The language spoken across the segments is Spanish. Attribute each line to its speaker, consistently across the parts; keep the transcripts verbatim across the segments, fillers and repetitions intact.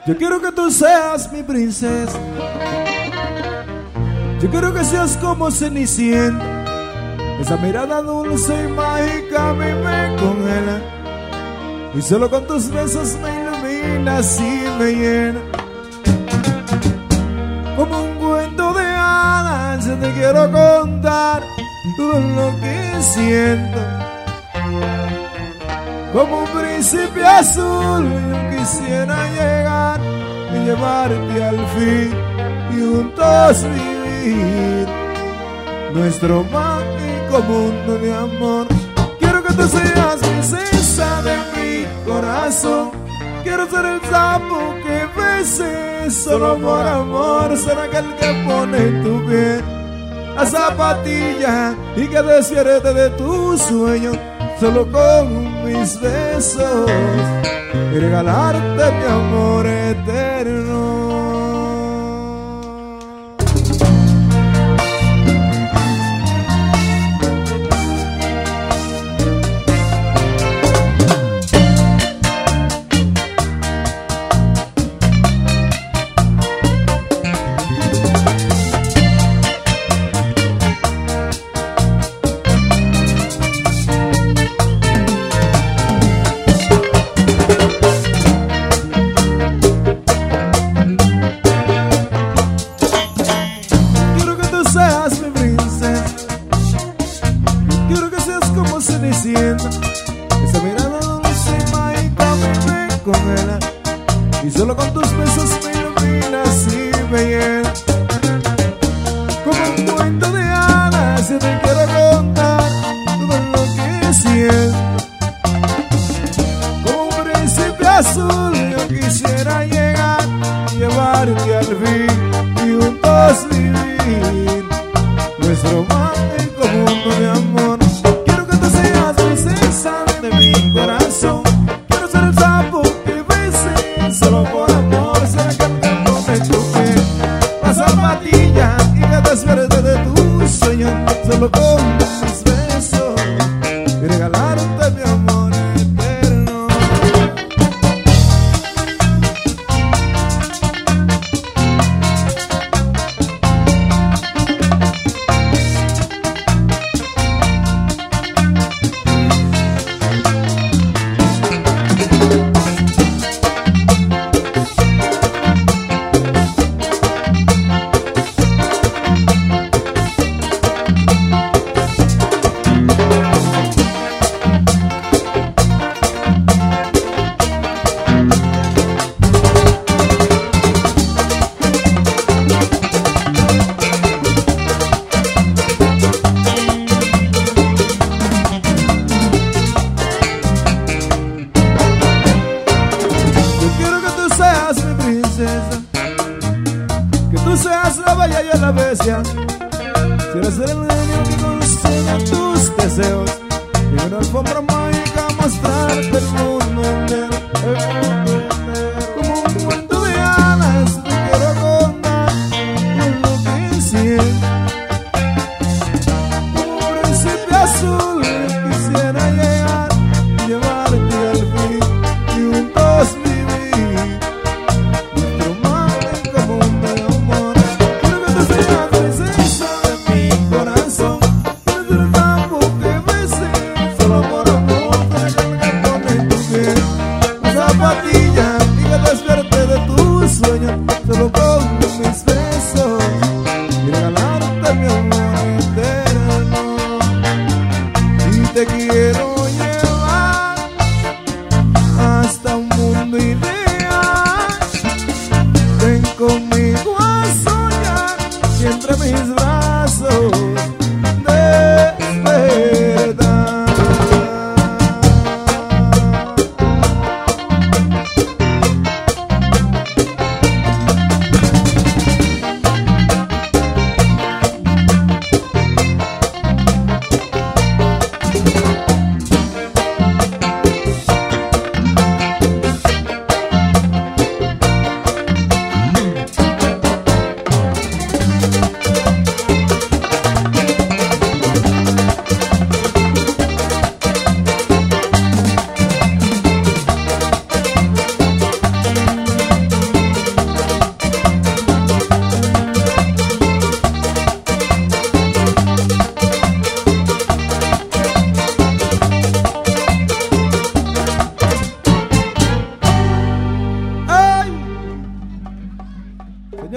Speaker 1: Yo quiero que tú seas mi princesa. Yo quiero que seas como Cenicienta. Esa mirada dulce y mágica a mí me congela. Y solo con tus besos me iluminas y me llena. Como un cuento de hadas yo te quiero contar todo lo que siento. Como un príncipe azul yo quisiera llegar y llevarte al fin y juntos vivir nuestro mágico mundo de amor. Quiero que tú seas princesa de mi corazón. Quiero ser el sapo que beses solo por amor. Ser aquel que pone tu piel a zapatilla y que despierte de tu sueño solo con mis besos y regalarte mi amor eterno. Esa mirada dulce y mágica me congela. Y solo con tus besos me iluminas y me llena. Como un cuento de hadas yo te quiero contar todo lo que siento. Como un príncipe azul yo quisiera llegar, llevarte al fin y juntos vivir nuestro mágico mundo de amor. De mi corazón, quiero ser el sapo que bese solo por amor. Ser aquel que pone tu piel la zapatilla y que despierte de tu sueño solo con mis besos y regalarte mi amor eterno. Que tú seas la bella y la bestia. Quiero ser el genio que conceda tus deseos y una alfombra mágica mostrarte el mundo entero, el mundo entero. Como un cuento de hadas te quiero contar todo lo que siento. Como un príncipe azul quisiera llegar y llevarte al fin y juntos vivir nuestro mágico mundo de amor. Quiero que tú seas princesa de mi corazón. Quiero ser el sapo que bese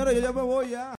Speaker 1: señores, yo ya me voy ya.